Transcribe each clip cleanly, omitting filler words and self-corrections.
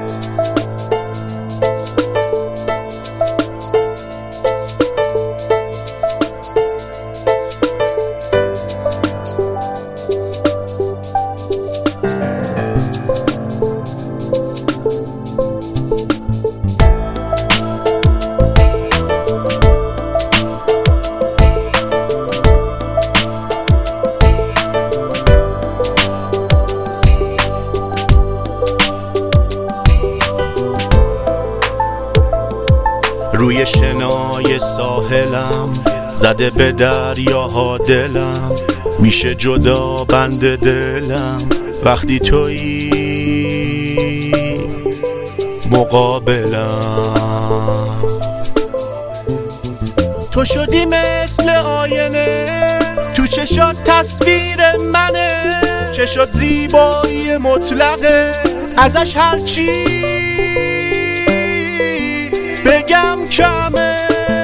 روی شنای ساحلم زده به دریاها دلم، میشه جدا بند دلم وقتی تویی مقابلم. تو شدی مثل آینه، تو چشات تصویر منه، چشات زیبایی مطلقه، ازش هرچی بگم کمه.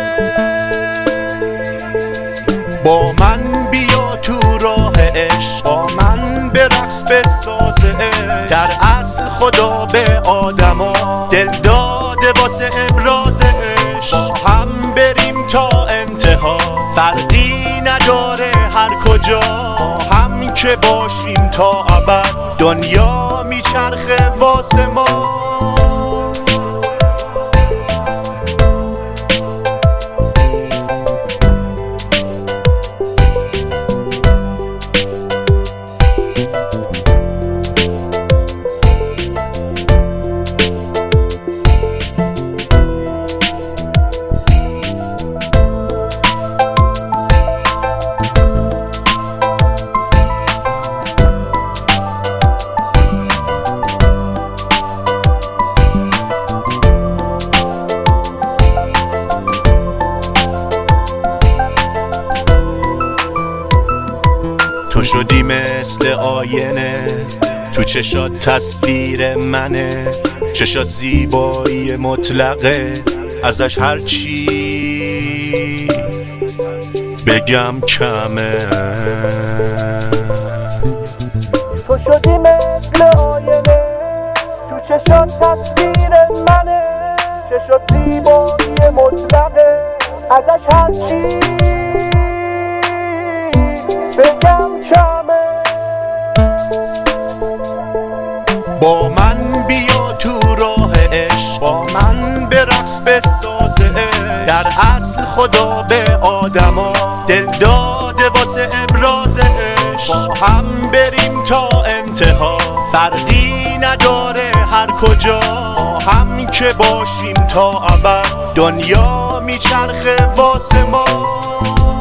با من بیا تو راه عشق، با من به رقص بسازه. در اصل خدا به آدما دل داده واسه ابراز عشق. با هم بریم تا انتها، فرقی نداره هر کجا. با هم که باشیم تا ابد، دنیا میچرخه واسه ما. تو شدی مثل آینه، تو چشات تصویر منه، چشات زیبایی مطلقه، ازش هرچی بگم کمه. تو شدی مثل آینه، تو چشات تصویر منه، چشات زیبایی مطلقه، ازش هرچی بگم کمه. با من بیا تو راه عشق، با من به رقص بسازه. در اصل خدا به آدما دل داده واسه ابراز عشق. با هم بریم تا انتها، فرقی نداره هر کجا. با هم که باشیم تا ابد، دنیا میچرخه واسه ما.